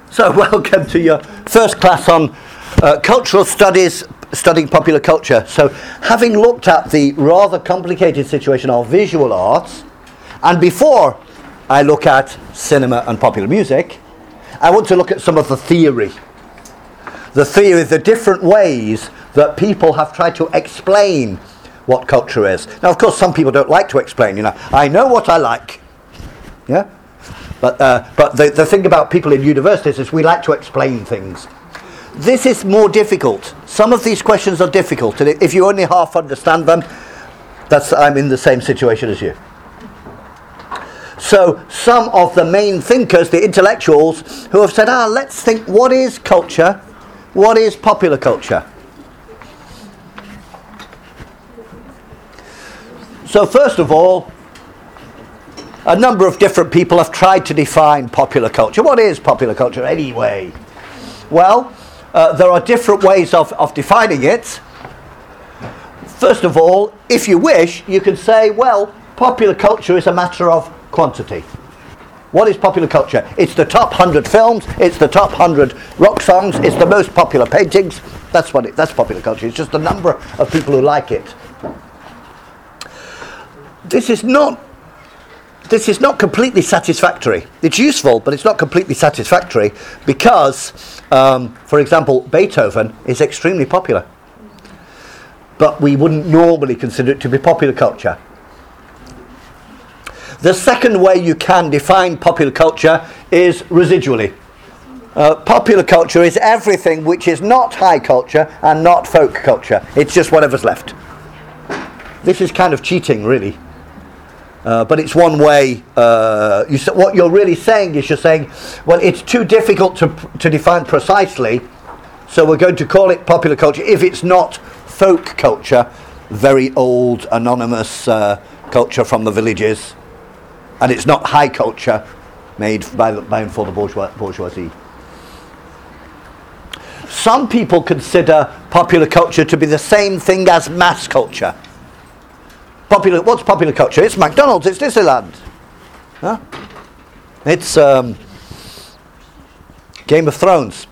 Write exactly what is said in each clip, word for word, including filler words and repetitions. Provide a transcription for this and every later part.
So welcome to your first class on uh, cultural studies, studying popular culture. So having looked at the rather complicated situation of visual arts, and before I look at cinema and popular music, I want to look at some of the theory. The theory, the different ways that people have tried to explain what culture is. Now, of course, some people don't like to explain, you know. I know what I like. Yeah? But uh, but the, the thing about people in universities is we like to explain things. This is more difficult. Some of these questions are difficult, and if you only half understand them, that's I'm in the same situation as you. So some of the main thinkers, the intellectuals, who have said, ah, let's think, what is culture? What is popular culture? So first of all, a number of different people have tried to define popular culture. What is popular culture anyway? Well, uh, there are different ways of, of defining it. First of all, if you wish, you can say, well, popular culture is a matter of quantity. What is popular culture? It's the top one hundred films, it's the top one hundred rock songs, it's the most popular paintings. That's what it, that's popular culture. It's just the number of people who like it. This is not This is not completely satisfactory. It's useful, but it's not completely satisfactory because, um, for example, Beethoven is extremely popular. But we wouldn't normally consider it to be popular culture. The second way you can define popular culture is residually. Uh, popular culture is everything which is not high culture and not folk culture. It's just whatever's left. This is kind of cheating, really. Uh, but it's one way. Uh, you, what you're really saying is you're saying, well, it's too difficult to to define precisely, so we're going to call it popular culture if it's not folk culture, very old, anonymous uh, culture from the villages, and it's not high culture made by, by and for the bourgeois, bourgeoisie. Some people consider popular culture to be the same thing as mass culture. Popular, what's popular culture? It's McDonald's, it's Disneyland. Huh? It's um, Game of Thrones.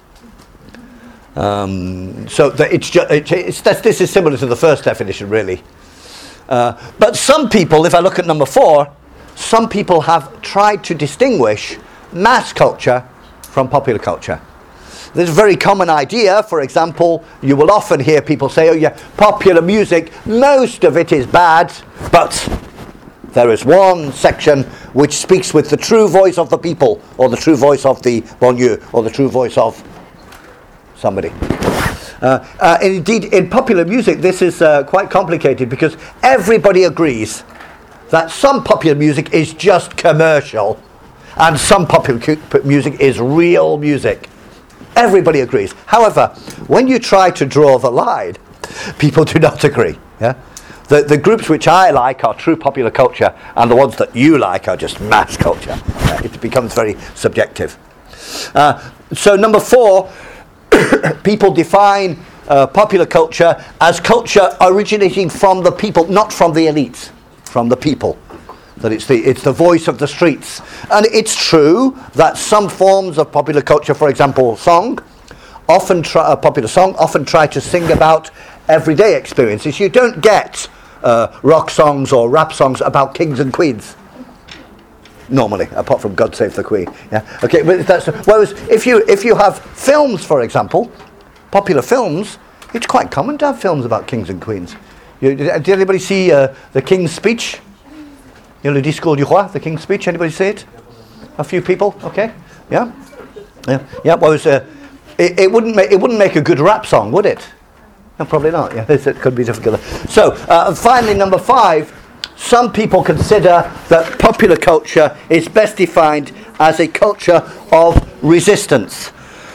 Um, so the, it's ju- it, it's, that's, this is similar to the first definition, really. Uh, but some people, if I look at number four, some people have tried to distinguish mass culture from popular culture. There's a very common idea. For example, you will often hear people say, oh yeah, popular music, most of it is bad, but there is one section which speaks with the true voice of the people, or the true voice of the banlieue, or the true voice of somebody. Uh, uh, and indeed, in popular music, this is uh, quite complicated because everybody agrees that some popular music is just commercial and some popular cu- music is real music. Everybody agrees. However, when you try to draw the line, people do not agree. Yeah, the the groups which I like are true popular culture, and the ones that you like are just mass culture. Uh, it becomes very subjective. Uh, so number four, people define uh, popular culture as culture originating from the people, not from the elites, from the people. That it's the it's the voice of the streets. And it's true that some forms of popular culture, for example, song, often try, a popular song, often try to sing about everyday experiences. You don't get uh, rock songs or rap songs about kings and queens. Normally, apart from God Save the Queen. Yeah. Okay, but that's whereas if you if you have films, for example, popular films, it's quite common to have films about kings and queens. You, did anybody see uh, the King's Speech? You know, Le Discours du Roi, the King's Speech. Anybody see it? A few people. Okay. Yeah. Yeah. Yeah. Well, it, was, uh, it, it wouldn't make it wouldn't make a good rap song, would it? No, probably not. Yeah, it could be difficult. So, uh, and finally, number five. Some people consider that popular culture is best defined as a culture of resistance.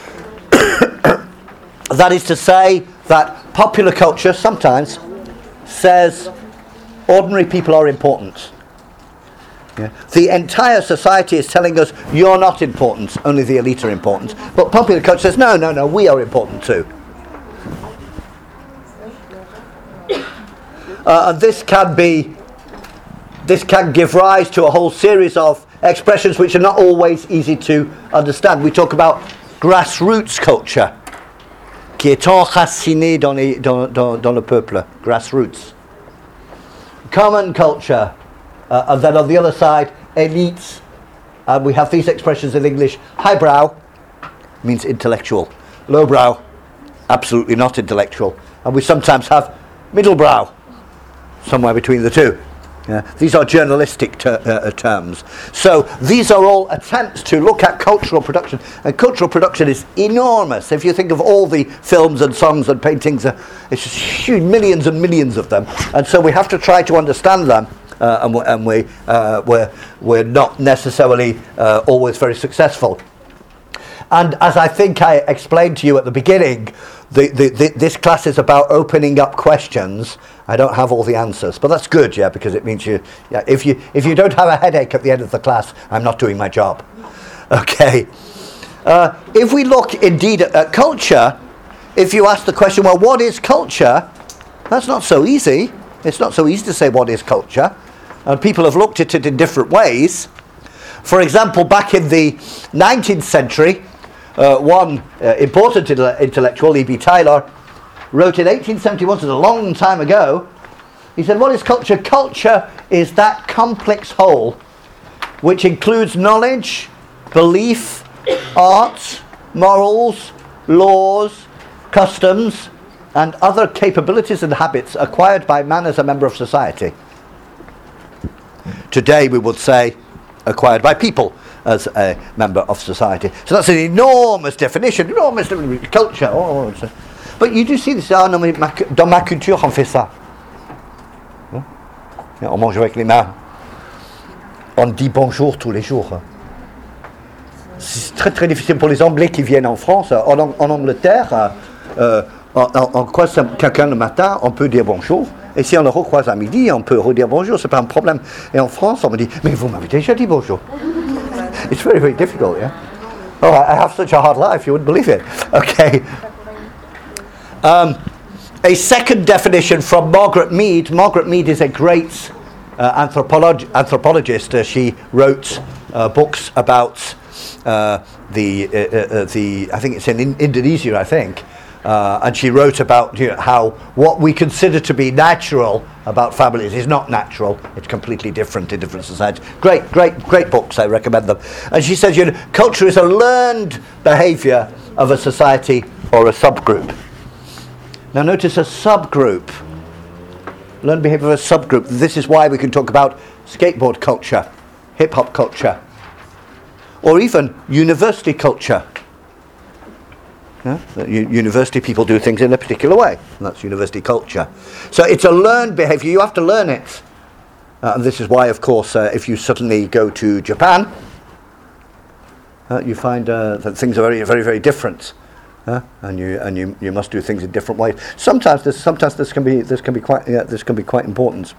That is to say, that popular culture sometimes says ordinary people are important. Yeah. The entire society is telling us you're not important, only the elite are important. But popular culture says no, no, no, we are important too. Uh, and this can be, this can give rise to a whole series of expressions which are not always easy to understand. We talk about grassroots culture, qui est enraciné dans, les, dans, dans, dans le peuple, grassroots. Common culture, uh, and then on the other side, elites. And we have these expressions in English. Highbrow means intellectual. Lowbrow, absolutely not intellectual. And we sometimes have middlebrow, somewhere between the two. Yeah. These are journalistic ter- uh, terms. So these are all attempts to look at cultural production. And cultural production is enormous. If you think of all the films and songs and paintings, uh, it's just huge, millions and millions of them. And so we have to try to understand them. Uh, and, w- and we, uh, we're, we're not necessarily uh, always very successful. And as I think I explained to you at the beginning, the, the, the, this class is about opening up questions. I don't have all the answers, but that's good, yeah, because it means you, yeah, if you if you don't have a headache at the end of the class, I'm not doing my job. Okay. Uh, if we look indeed at, at culture, if you ask the question, well, what is culture? That's not so easy. It's not so easy to say what is culture. And people have looked at it in different ways. For example, back in the nineteenth century, uh, one uh, important intellectual, E B Tyler, wrote in eighteen seventy-one, so it's a long time ago. He said, what is culture? Culture is that complex whole which includes knowledge, belief, art, morals, laws, customs, and other capabilities and habits acquired by man as a member of society. Today we would say acquired by people as a member of society. So that's an enormous definition, enormous definition. Culture. Oh, it's a, but you do see this. Ah, non, mais ma, dans ma culture, on fait ça. Hein? On mange avec les mains. On dit bonjour tous les jours. C'est très très difficile pour les Anglais qui viennent en France. En, en Angleterre, euh, on, on croise quelqu'un le matin, on peut dire bonjour. Et si on le recroise à midi, on peut redire bonjour, c'est pas un problème. Et en France, on me dit, mais vous m'avez déjà dit bonjour. It's very, very difficult, yeah? Oh, I have such a hard life, you wouldn't believe it. Okay. Um, a second definition from Margaret Mead. Margaret Mead is a great uh, anthropolog- anthropologist. Uh, she wrote uh, books about uh, the, uh, uh, the, I think it's in, in Indonesia, I think. Uh, and she wrote about, you know, how what we consider to be natural about families is not natural. It's completely different in different societies. Great, great, great books. I recommend them. And she says, you know, culture is a learned behaviour of a society or a subgroup. Now notice a subgroup. Learned behaviour of a subgroup. This is why we can talk about skateboard culture, hip-hop culture, or even university culture. Yeah? U- university people do things in a particular way, and that's university culture. So it's a learned behaviour. You have to learn it. Uh, and this is why, of course, uh, if you suddenly go to Japan, uh, you find uh, that things are very, very, very different, uh, and you and you, you must do things in different ways. Sometimes this, sometimes this can be this can be quite yeah, this can be quite important.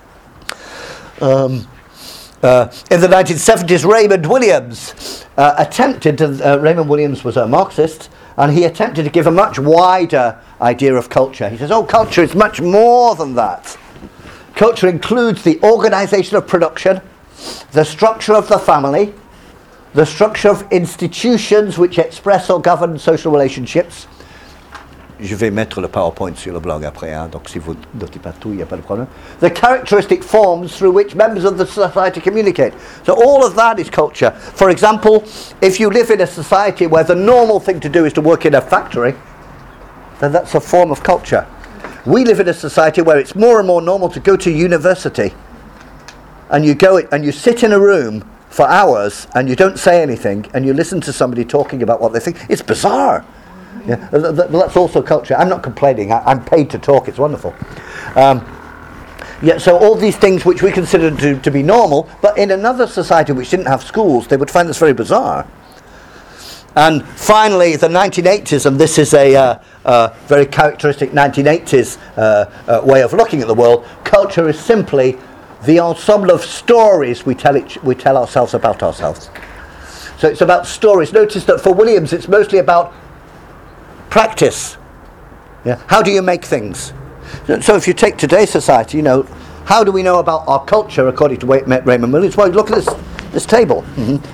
Um, uh, in the nineteen seventies, Raymond Williams uh, attempted to. Uh, Raymond Williams was a Marxist. And he attempted to give a much wider idea of culture. He says, oh, culture is much more than that. Culture includes the organisation of production, the structure of the family, the structure of institutions which express or govern social relationships. Je vais mettre le PowerPoint sur le blog après, hein, donc si vous notez pas tout, il n'y a pas de problème. The characteristic forms through which members of the society communicate. So all of that is culture. For example, if you live in a society where the normal thing to do is to work in a factory, then that's a form of culture. We live in a society where it's more and more normal to go to university, and you go and you sit in a room for hours and you don't say anything and you listen to somebody talking about what they think. It's bizarre. Yeah, that's also culture. I'm not complaining. I'm paid to talk. It's wonderful. Um, yeah, so all these things which we consider to, to be normal, but in another society which didn't have schools, they would find this very bizarre. And finally, the nineteen eighties, and this is a uh, uh, very characteristic nineteen eighties uh, uh, way of looking at the world. Culture is simply the ensemble of stories we tell each, we tell ourselves about ourselves. So it's about stories. Notice that for Williams, it's mostly about practice. Yeah. How do you make things? So if you take today's society, you know, how do we know about our culture according to Raymond Williams? Well, look at this this table. Mm-hmm.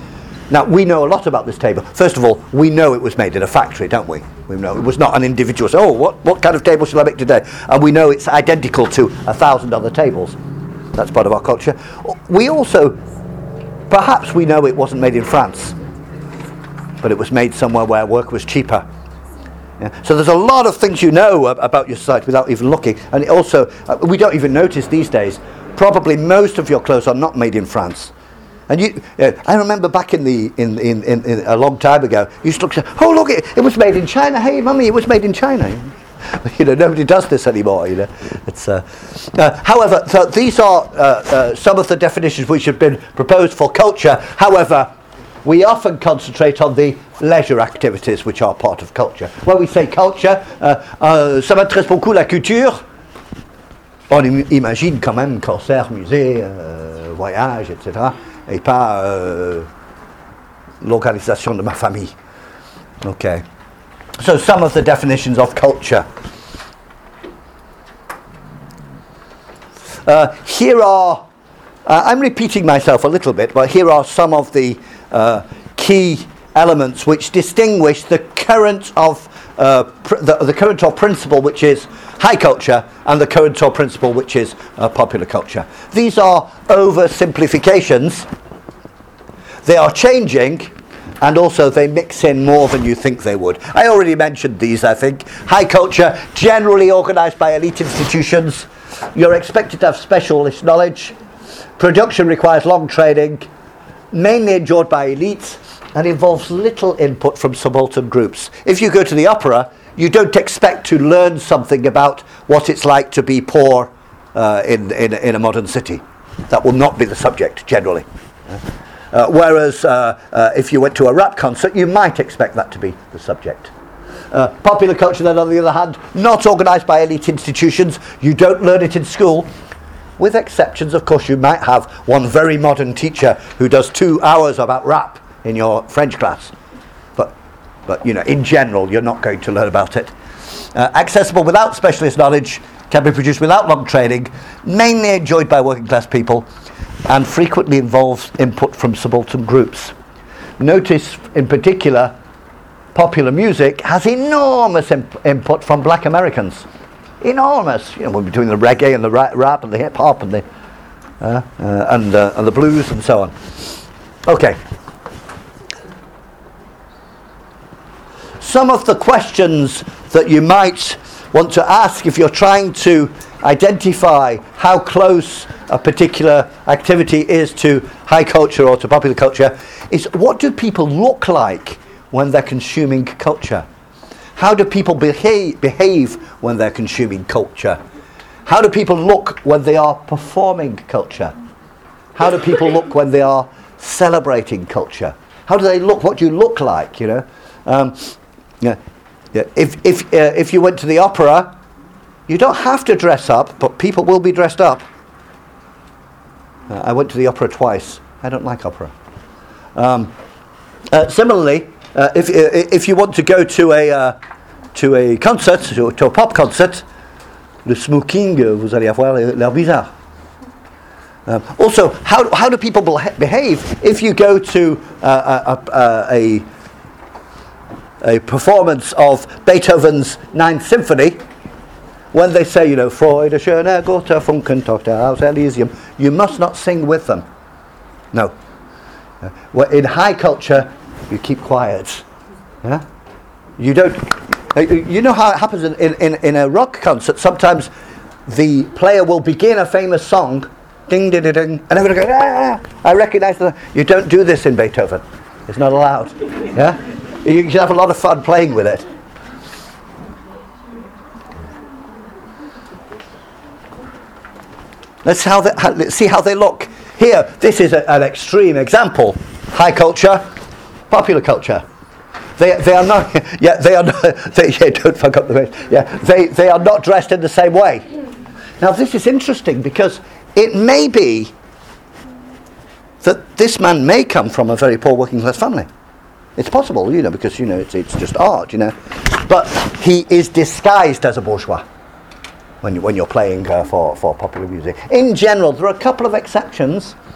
Now, we know a lot about this table. First of all, we know it was made in a factory, don't we? We know it was not an individual, so, oh, what, what kind of table shall I make today? And we know it's identical to a thousand other tables. That's part of our culture. We also, perhaps we know it wasn't made in France, but it was made somewhere where work was cheaper. Yeah. So there's a lot of things you know about your society without even looking. And also, uh, we don't even notice these days, probably most of your clothes are not made in France. And you, uh, I remember back in the in, in, in, in a long time ago, you used to look and say, "Oh, look, it, it was made in China. Hey, mummy, it was made in China." You know, nobody does this anymore. You know, it's. Uh, uh, however, so these are uh, uh, some of the definitions which have been proposed for culture. However, we often concentrate on the leisure activities which are part of culture. When we say culture, uh, uh, ça m'intéresse beaucoup la culture. On im- imagine quand même concert, musée, euh, voyage, et cetera. Et pas euh, l'organisation de ma famille. Okay. So some of the definitions of culture. Uh, here are, uh, I'm repeating myself a little bit, but here are some of the uh, key elements which distinguish the current of uh, pr- the, the current or principle which is high culture and the current or principle which is uh, popular culture. These are oversimplifications. They are changing, and also they mix in more than you think they would. I already mentioned these, I think. High culture, generally organised by elite institutions. You're expected to have specialist knowledge. Production requires long training, mainly enjoyed by elites, and involves little input from subaltern groups. If you go to the opera, you don't expect to learn something about what it's like to be poor uh, in, in, in a modern city. That will not be the subject, generally. Uh, whereas uh, uh, if you went to a rap concert, you might expect that to be the subject. Uh, popular culture, then, on the other hand, not organised by elite institutions. You don't learn it in school. With exceptions, of course, you might have one very modern teacher who does two hours about rap in your French class. But, but you know, in general, you're not going to learn about it. Uh, accessible without specialist knowledge, can be produced without long training, mainly enjoyed by working class people, and frequently involves input from subaltern groups. Notice, in particular, popular music has enormous imp- input from black Americans. Enormous. You know, we're between the reggae and the ra- rap and the hip hop and the uh, uh, and uh, and the blues and so on. Okay. Some of the questions that you might want to ask if you're trying to identify how close a particular activity is to high culture or to popular culture is, what do people look like when they're consuming culture? How do people behave, behave when they're consuming culture? How do people look when they are performing culture? How do people look when they are celebrating culture? How do they look? What do you look like, you know? Um, yeah, yeah. If, if, uh, if you went to the opera, you don't have to dress up, but people will be dressed up. Uh, I went to the opera twice. I don't like opera. Um, uh, similarly, uh, if uh, if you want to go to a uh, to a concert, to, to a pop concert, le smoking, uh, vous allez avoir l'air bizarre. Um, also, how how do people behave if you go to uh, a, a, a a performance of Beethoven's Ninth Symphony? When they say, you know, Freude, schöne, gute Funken, Tochter aus Elysium, you must not sing with them. No. Uh, well, in high culture, you keep quiet. Yeah? You don't. Uh, you know how it happens in, in, in a rock concert. Sometimes the player will begin a famous song, ding, ding, ding, ding, and everyone goes, ah, I recognise that. You don't do this in Beethoven. It's not allowed. Yeah? You can have a lot of fun playing with it. Let's, how they, how, let's see how they look. Here, this is a, an extreme example. High culture, popular culture. They they are not. Yeah, they are not. They, yeah, don't fuck up the face. Yeah, they they are not dressed in the same way. Now this is interesting because it may be that this man may come from a very poor working class family. It's possible, you know, because you know it's it's just art, you know. But he is disguised as a bourgeois when you when you're playing uh, for for popular music. In general, there are a couple of exceptions.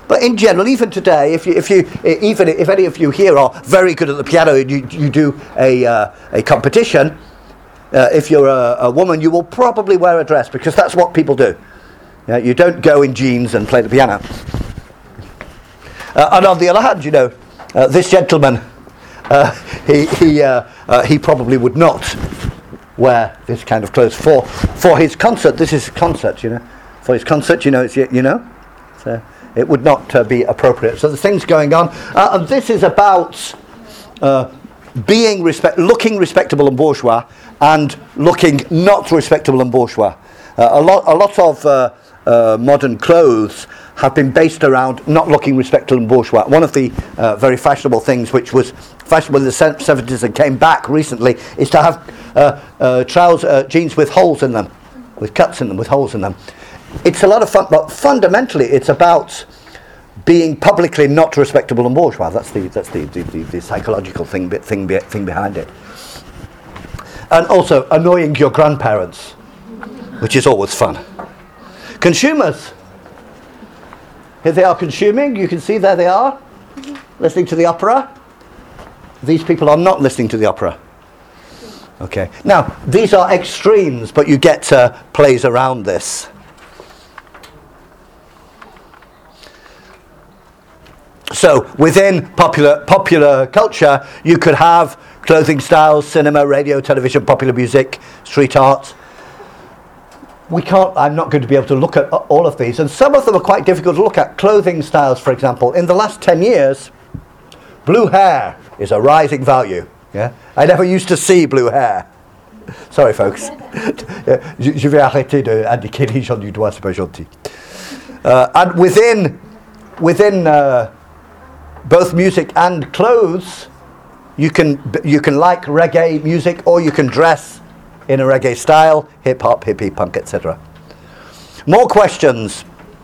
But in general, even today, if you, if you, even if any of you here are very good at the piano, and you, you do a uh, a competition. Uh, if you're a, a woman, you will probably wear a dress because that's what people do. Yeah, you don't go in jeans and play the piano. Uh, and on the other hand, you know, uh, this gentleman, uh, he he uh, uh, he probably would not wear this kind of clothes for for his concert. This is a concert, you know. For his concert, you know, it's you know, so it would not uh, be appropriate. So there's things going on, uh, and this is about uh, being respect, looking respectable and bourgeois, and looking not respectable and bourgeois. Uh, a lot, a lot of uh, uh, modern clothes have been based around not looking respectable and bourgeois. One of the uh, very fashionable things, which was fashionable in the seventies and came back recently, is to have uh, uh, trousers, uh, jeans with holes in them, with cuts in them, with holes in them. It's a lot of fun, but fundamentally, it's about being publicly not respectable and bourgeois. That's the that's the, the, the, the psychological thing thing thing behind it. And also annoying your grandparents, which is always fun. Consumers. Here they are consuming. You can see there they are, listening to the opera. These people are not listening to the opera. Okay. Now, these are extremes, but you get uh, plays around this. So, within popular popular culture, you could have clothing styles, cinema, radio, television, popular music, street art. We can't, I'm not going to be able to look at all of these, and some of them are quite difficult to look at. Clothing styles, for example. In the last ten years, blue hair is a rising value. Yeah, I never used to see blue hair. Sorry, folks. Je vais arrêter d'indiquer les gens du doigt, c'est pas gentil. Uh, and within, within uh, both music and clothes, you can you can like reggae music, or you can dress in a reggae style, hip hop, hippie, punk, et cetera. More questions.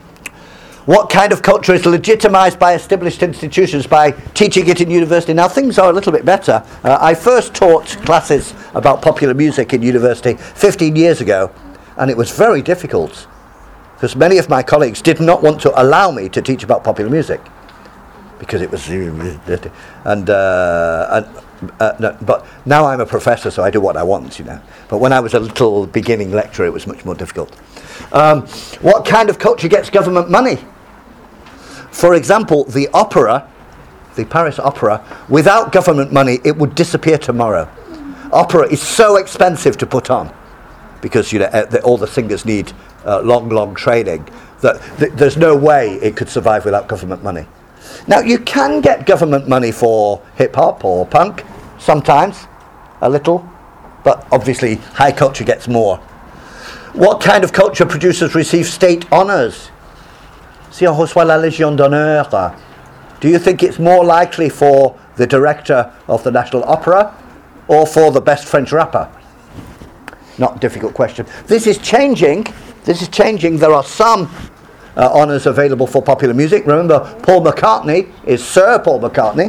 What kind of culture is legitimized by established institutions by teaching it in university? Now things are a little bit better. Uh, I first taught classes about popular music in university fifteen years ago, and it was very difficult because many of my colleagues did not want to allow me to teach about popular music because it was and uh, and uh, no, but now I'm a professor, so I do what I want, you know. But when I was a little beginning lecturer, it was much more difficult. Um, what kind of culture gets government money? For example, the opera, the Paris Opera, without government money, it would disappear tomorrow. Opera is so expensive to put on because, you know, uh, the, all the singers need uh, long, long training that th- there's no way it could survive without government money. Now, you can get government money for hip-hop or punk, sometimes, a little, but obviously high culture gets more. What kind of culture producers receive state honours? Si on reçoit la Légion d'honneur, do you think it's more likely for the director of the National Opera or for the best French rapper? Not a difficult question. This is changing. This is changing. There are some uh, honours available for popular music. Remember, Paul McCartney is Sir Paul McCartney,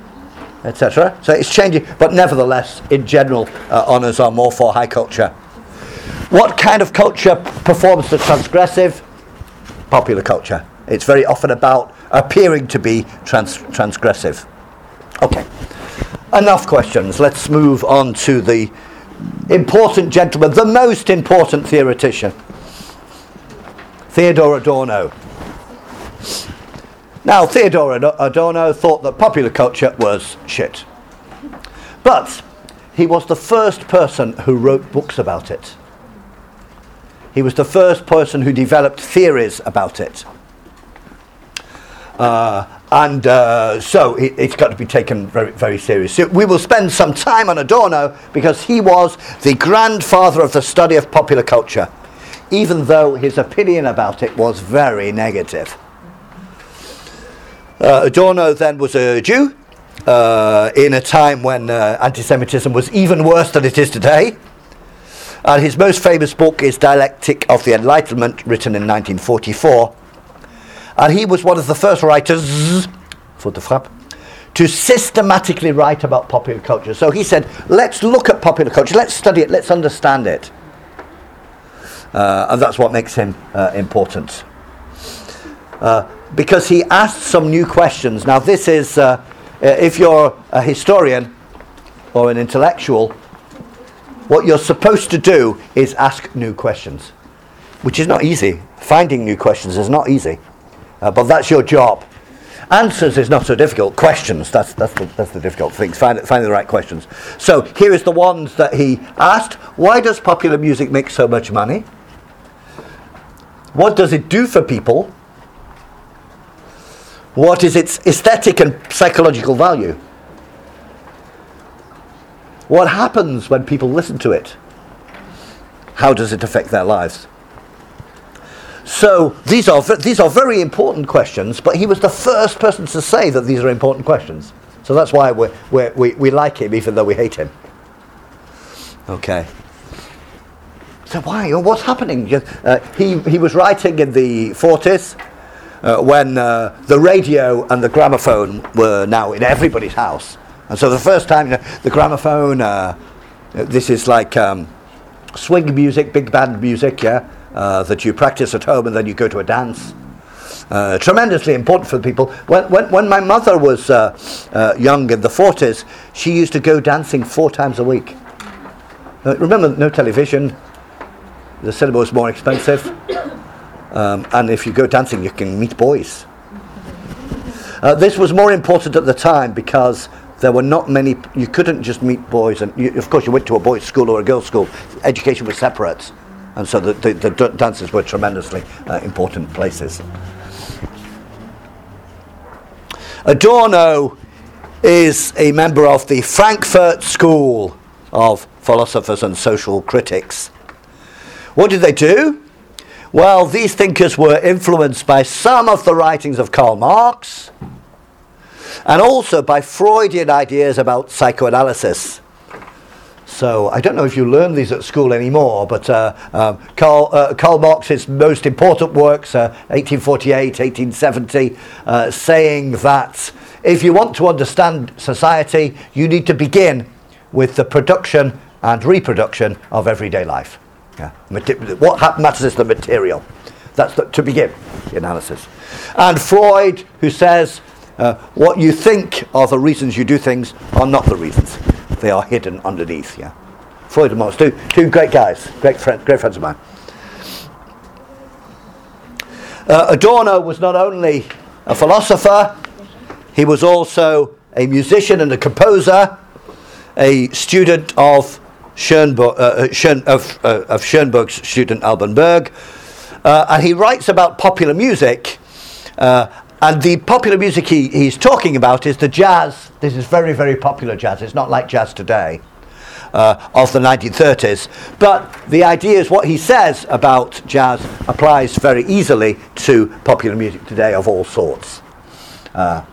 et cetera. So it's changing. But nevertheless, in general, uh, honours are more for high culture. What kind of culture performs the transgressive? Popular culture. It's very often about appearing to be trans- transgressive. Okay, enough questions. Let's move on to the important gentleman, the most important theoretician, Theodor Adorno. Now, Theodor Adorno thought that popular culture was shit. But he was the first person who wrote books about it. He was the first person who developed theories about it. Uh, and uh, so it, it's got to be taken very, very seriously. So we will spend some time on Adorno because he was the grandfather of the study of popular culture, even though his opinion about it was very negative. Uh, Adorno then was a Jew uh, in a time when uh, anti-Semitism was even worse than it is today. And his most famous book is Dialectic of the Enlightenment, written in nineteen forty-four. And he was one of the first writers, faute de frappe, to systematically write about popular culture. So he said, let's look at popular culture, let's study it, let's understand it. Uh, and that's what makes him uh, important. Uh, because he asked some new questions. Now this is, uh, if you're a historian or an intellectual, what you're supposed to do is ask new questions, which is not easy. Finding new questions is not easy, uh, but that's your job. Answers is not so difficult. Questions, that's that's the, that's the difficult thing. Find, finding the right questions. So here is the ones that he asked. Why does popular music make so much money? What does it do for people? What is its aesthetic and psychological value? What happens when people listen to it? How does it affect their lives? So these are these are very important questions, but he was the first person to say that these are important questions. So that's why we're, we're, we we like him, even though we hate him. Okay. So why? What's happening? Uh, he he was writing in the forties uh, when uh, the radio and the gramophone were now in everybody's house, and so the first time, you know, the gramophone. Uh, this is like um, swing music, big band music, yeah. Uh, that you practice at home and then you go to a dance. Uh, tremendously important for the people. When, when, when my mother was uh, uh, young in the forties, she used to go dancing four times a week. Uh, remember, no television, the cinema was more expensive, um, and if you go dancing you can meet boys. Uh, this was more important at the time because there were not many, you couldn't just meet boys, and you, of course you went to a boys' school or a girls' school. Education was separate. And so the, the, the dances were tremendously uh, important places. Adorno is a member of the Frankfurt School of Philosophers and Social Critics. What did they do? Well, these thinkers were influenced by some of the writings of Karl Marx and also by Freudian ideas about psychoanalysis. So I don't know if you learn these at school anymore, but uh, um, Karl, uh, Karl Marx's most important works, uh, eighteen forty-eight, eighteen seventy, uh, saying that if you want to understand society, you need to begin with the production and reproduction of everyday life. Yeah. What ha- matters is the material. That's the, to begin the analysis. And Freud, who says uh, what you think are the reasons you do things are not the reasons. They are hidden underneath, yeah. Freud and Marx, two, two great guys, great, friend, great friends of mine. Uh, Adorno was not only a philosopher, he was also a musician and a composer, a student of Schoenberg, uh, Schoen, of, uh, of Schoenberg's student Alban Berg, uh, and he writes about popular music. Uh, And the popular music he, he's talking about is the jazz. This is very, very popular jazz. It's not like jazz today, uh, of the nineteen thirties. But the idea is what he says about jazz applies very easily to popular music today of all sorts. Uh,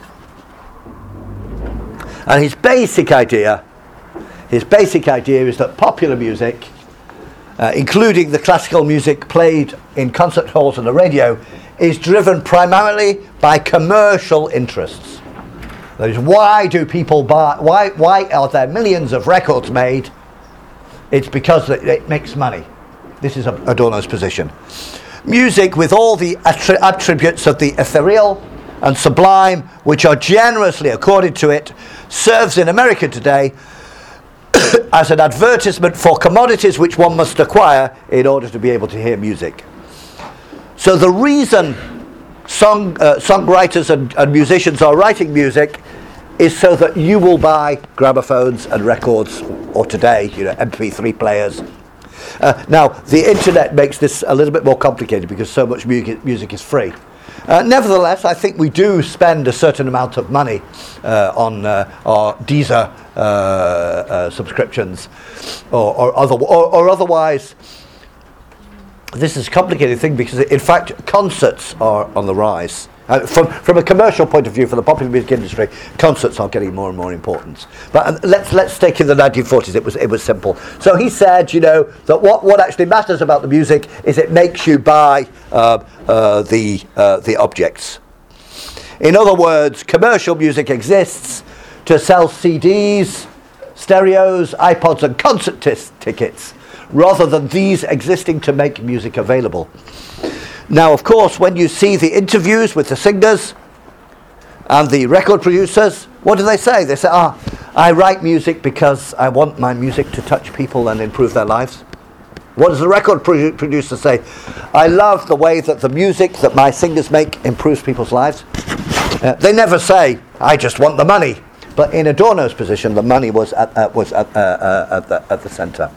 and his basic idea, his basic idea is that popular music, uh, including the classical music played in concert halls and the radio, is driven primarily by commercial interests. That is, why do people buy, why, why are there millions of records made? It's because it, it makes money. This is Adorno's position. Music, with all the attri- attributes of the ethereal and sublime, which are generously accorded to it, serves in America today as an advertisement for commodities which one must acquire in order to be able to hear music. So the reason song uh, songwriters and, and musicians are writing music is so that you will buy gramophones and records, or today, you know, M P three players. Uh, now, the internet makes this a little bit more complicated because so much music, music is free. Uh, nevertheless, I think we do spend a certain amount of money uh, on uh, our Deezer uh, uh, subscriptions, or, or, other, or, or otherwise. This is a complicated thing because, in fact, concerts are on the rise. Uh, from from a commercial point of view, for the popular music industry, concerts are getting more and more important. But uh, let's let's take in the nineteen forties. It was it was simple. So he said, you know, that what, what actually matters about the music is it makes you buy uh, uh, the uh, the objects. In other words, commercial music exists to sell C Ds, stereos, iPods, and concert tis- tickets, rather than these existing to make music available. Now, of course, when you see the interviews with the singers and the record producers, what do they say? They say, ah, I write music because I want my music to touch people and improve their lives. What does the record produ- producer say? I love the way that the music that my singers make improves people's lives. Uh, they never say, I just want the money. But in Adorno's position, the money was at, uh, was at, uh, uh, at the, at the center.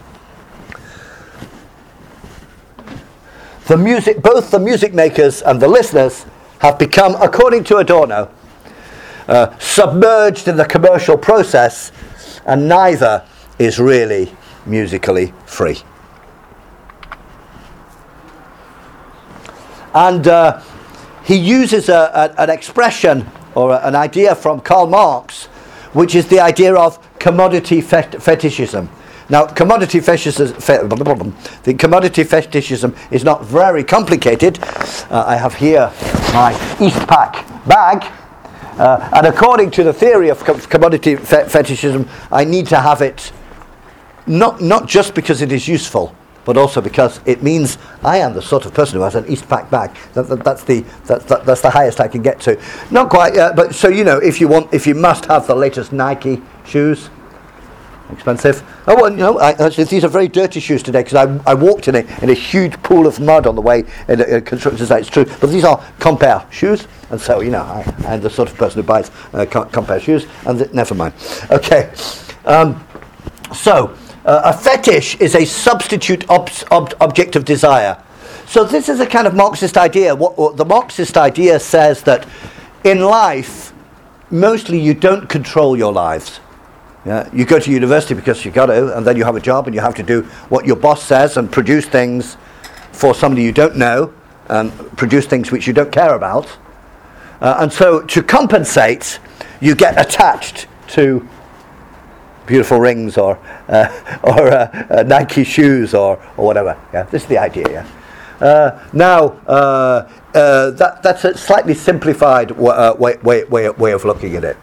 The music, both the music makers and the listeners have become, according to Adorno, uh, submerged in the commercial process, and neither is really musically free. And uh, he uses a, a, an expression or a, an idea from Karl Marx, which is the idea of commodity fet- fetishism. Now, commodity fetishism, the commodity fetishism is not very complicated. Uh, I have here my Eastpak bag, uh, and according to the theory of com- commodity fe- fetishism, I need to have it not not just because it is useful, but also because it means I am the sort of person who has an Eastpak bag. That, that, that's the that, that, that's the highest I can get to. Not quite, uh, but so you know, if you want, if you must have the latest Nike shoes. Expensive. Oh well, you know, I, actually, these are very dirty shoes today because I, I walked in a in a huge pool of mud on the way in a, in a construction site. It's true, but these are Compare shoes, and so you know, I, I'm the sort of person who buys uh, Compare shoes. And th- never mind. Okay, um, so uh, a fetish is a substitute ob- ob- object of desire. So this is a kind of Marxist idea. What, what the Marxist idea says that in life, mostly you don't control your lives. Yeah, you go to university because you got to, and then you have a job and you have to do what your boss says and produce things for somebody you don't know and produce things which you don't care about. Uh, and so to compensate, you get attached to beautiful rings or uh, or uh, uh, Nike shoes or, or whatever. Yeah, this is the idea. Yeah. Uh, now uh, uh, that that's a slightly simplified w- uh, way, way way way of looking at it.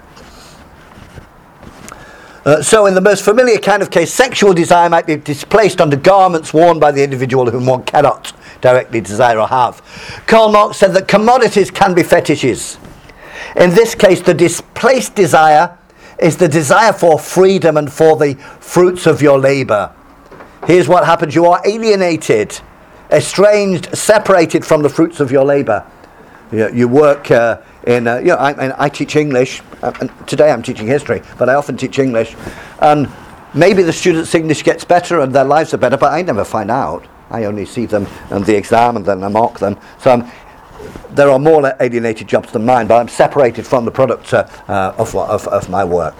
Uh, so in the most familiar kind of case, sexual desire might be displaced under garments worn by the individual whom one cannot directly desire or have. Karl Marx said that commodities can be fetishes. In this case, the displaced desire is the desire for freedom and for the fruits of your labour. Here's what happens. You are alienated, estranged, separated from the fruits of your labour. You, you work... Uh, In, uh, you know, I, I teach English, uh, and today I'm teaching history, but I often teach English, and maybe the students' English gets better and their lives are better, but I never find out. I only see them on the exam and then I mark them. So I'm, there are more alienated jobs than mine, but I'm separated from the product uh, uh, of, of, of my work.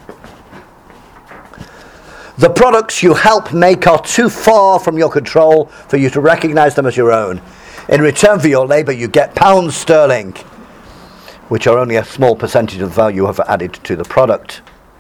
The products you help make are too far from your control for you to recognize them as your own. In return for your labor, you get pounds sterling, which are only a small percentage of the value you have added to the product.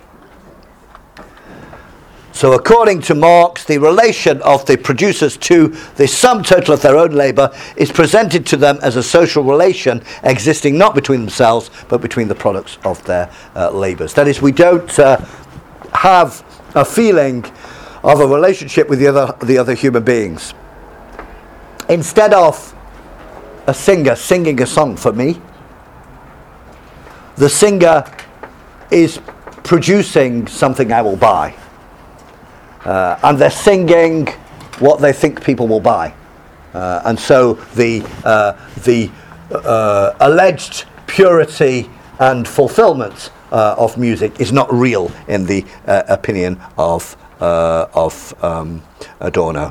So according to Marx, the relation of the producers to the sum total of their own labour is presented to them as a social relation existing not between themselves, but between the products of their uh, labours. That is, we don't uh, have a feeling of a relationship with the other, the other human beings. Instead of a singer singing a song for me, the singer is producing something I will buy. Uh, and they're singing what they think people will buy. Uh, and so the, uh, the uh, alleged purity and fulfillment uh, of music is not real in the uh, opinion of, uh, of um, Adorno.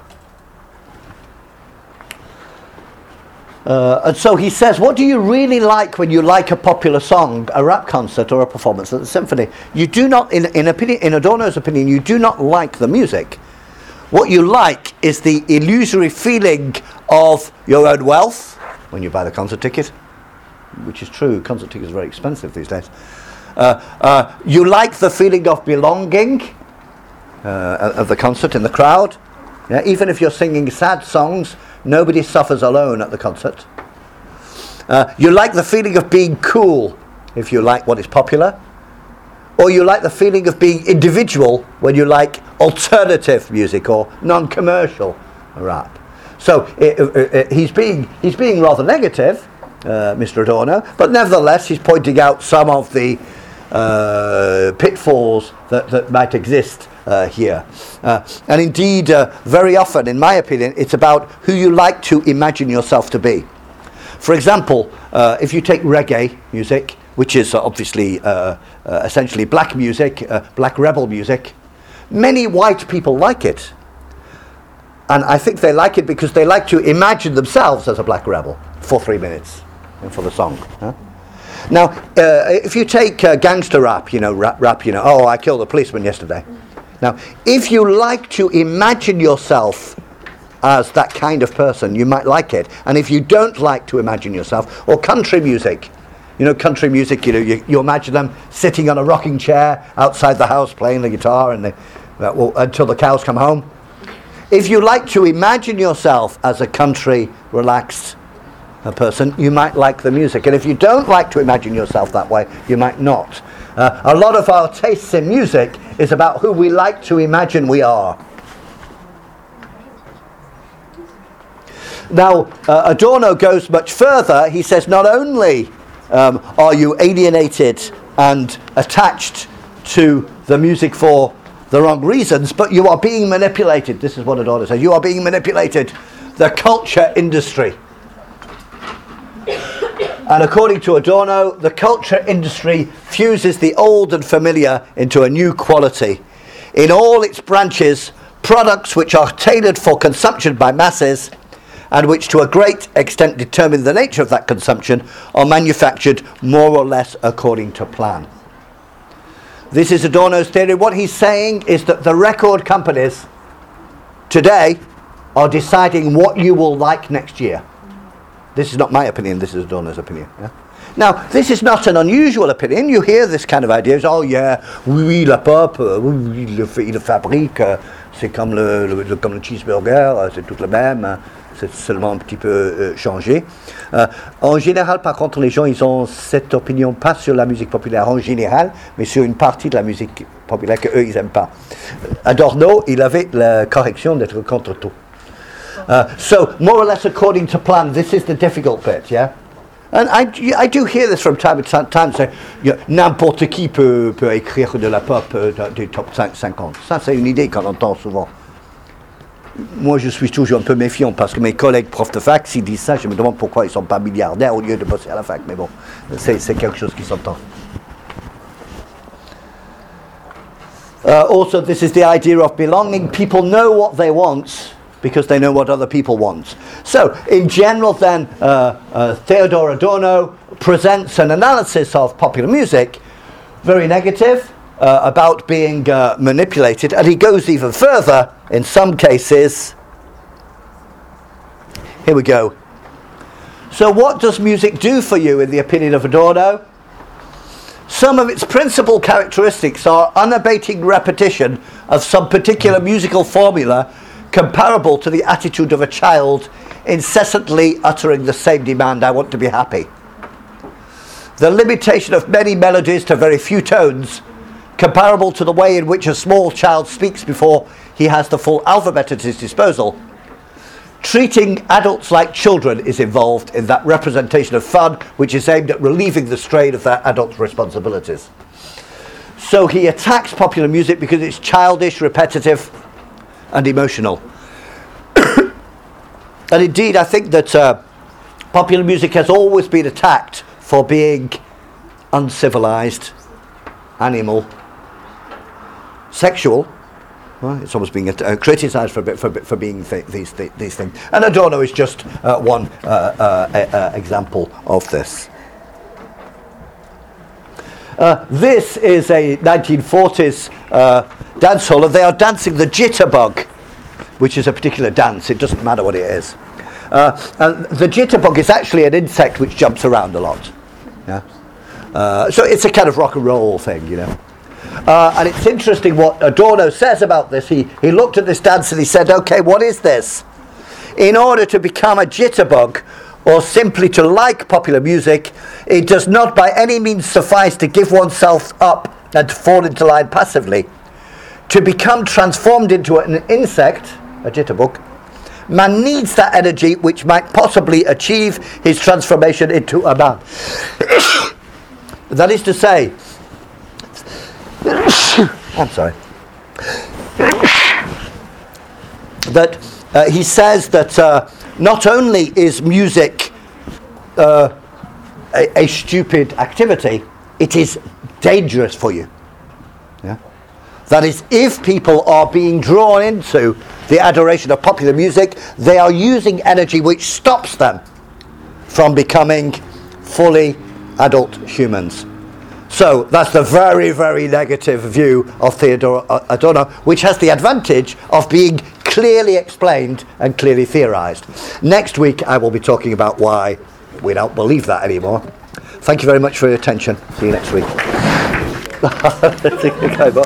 Uh, and so he says, what do you really like when you like a popular song, a rap concert, or a performance at the symphony? You do not, in, in, opinion, in Adorno's opinion, you do not like the music. What you like is the illusory feeling of your own wealth when you buy the concert ticket, which is true. Concert tickets are very expensive these days. Uh, uh, you like the feeling of belonging uh, of the concert in the crowd. Yeah, even if you're singing sad songs, nobody suffers alone at the concert. Uh, you like the feeling of being cool if you like what is popular. Or you like the feeling of being individual when you like alternative music or non-commercial rap. So it, it, it, he's being he's being rather negative, uh, Mister Adorno, but nevertheless he's pointing out some of the uh, pitfalls that, that might exist uh, here. Uh, and indeed, uh, very often, in my opinion, it's about who you like to imagine yourself to be. For example, uh, if you take reggae music, which is obviously uh, uh, essentially black music, uh, black rebel music, many white people like it. And I think they like it because they like to imagine themselves as a black rebel for three minutes and for the song. Huh? Now, uh, if you take uh, gangster rap, you know, rap, rap, you know, oh, I killed a policeman yesterday. Now, if you like to imagine yourself as that kind of person, you might like it. And if you don't like to imagine yourself, or country music, you know, country music, you know, you, you imagine them sitting on a rocking chair outside the house playing the guitar and they, uh, well, until the cows come home. If you like to imagine yourself as a country, relaxed uh, person, you might like the music. And if you don't like to imagine yourself that way, you might not. Uh, a lot of our tastes in music is about who we like to imagine we are. Now, uh, Adorno goes much further. He says not only um, are you alienated and attached to the music for the wrong reasons, but you are being manipulated. This is what Adorno says. You are being manipulated. The culture industry. And according to Adorno, the culture industry fuses the old and familiar into a new quality. In all its branches, products which are tailored for consumption by masses and which to a great extent determine the nature of that consumption are manufactured more or less according to plan. This is Adorno's theory. What he's saying is that the record companies today are deciding what you will like next year. This is not my opinion, this is Adorno's opinion. Yeah? Now, this is not an unusual opinion. You hear this kind of ideas. Oh yeah, oui, oui, la pop, euh, oui, oui, il le, fait, il le fabrique, euh, c'est comme le, le, le, comme le cheeseburger, euh, c'est tout le même, hein, c'est seulement un petit peu euh, changé. Euh, en général, par contre, les gens, ils ont cette opinion pas sur la musique populaire en général, mais sur une partie de la musique populaire qu'eux, ils n'aiment pas. Adorno, il avait la correction d'être contre tout. Uh, so, more or less according to plan, this is the difficult bit, yeah? And I, I do hear this from time to time, say, you know, n'importe qui peut, peut écrire de la pop euh, des top cinquante. Ça, c'est une idée qu'on entend souvent. Moi, je suis toujours un peu méfiant parce que mes collègues profs de fac, s'ils disent ça, je me demande pourquoi ils ne sont pas milliardaires au lieu de bosser à la fac. Mais bon, c'est, c'est quelque chose qui s'entend. Uh, also, this is the idea of belonging. People know what they want because they know what other people want. So, in general then, uh, uh, Theodor Adorno presents an analysis of popular music, very negative, uh, about being uh, manipulated, and he goes even further, in some cases. Here we go. So what does music do for you, in the opinion of Adorno? Some of its principal characteristics are unabating repetition of some particular musical formula comparable to the attitude of a child incessantly uttering the same demand, I want to be happy. The limitation of many melodies to very few tones, comparable to the way in which a small child speaks before he has the full alphabet at his disposal. Treating adults like children is involved in that representation of fun, which is aimed at relieving the strain of their adult responsibilities. So he attacks popular music because it's childish, repetitive, and emotional. And indeed, I think that uh, popular music has always been attacked for being uncivilized, animal, sexual. Well, it's almost being uh, criticised for, for, for being th- these, th- these things. And Adorno is just uh, one uh, uh, uh, example of this. Uh, this is a nineteen forties uh, dance hall, and they are dancing the jitterbug, which is a particular dance. It doesn't matter what it is. Uh, and the jitterbug is actually an insect which jumps around a lot. Yeah? Uh, so it's a kind of rock and roll thing, you know. Uh, and it's interesting what Adorno says about this. He, he looked at this dance and he said, okay, what is this? In order to become a jitterbug, or simply to like popular music, it does not by any means suffice to give oneself up and to fall into line passively. To become transformed into an insect, a jitterbug, Man needs that energy which might possibly achieve his transformation into a man. That is to say, I'm sorry, that uh, he says that uh, not only is music uh, a, a stupid activity, it is dangerous for you. Yeah? That is, if people are being drawn into the adoration of popular music, they are using energy which stops them from becoming fully adult humans. So that's the very, very negative view of Theodor Adorno, which has the advantage of being clearly explained and clearly theorized. Next week I will be talking about why we don't believe that anymore. Thank you very much for your attention. See you next week.